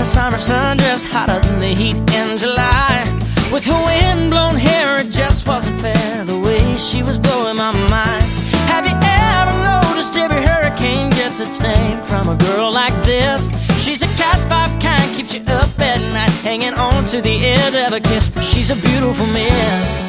the summer sun, just hotter than the heat in July. With her wind-blown hair, it just wasn't fair, the way she was blowing my mind. Have you ever noticed every hurricane gets its name from a girl like this? She's a cat five kind, keeps you up at night, hanging on to the edge of a kiss. She's a beautiful miss.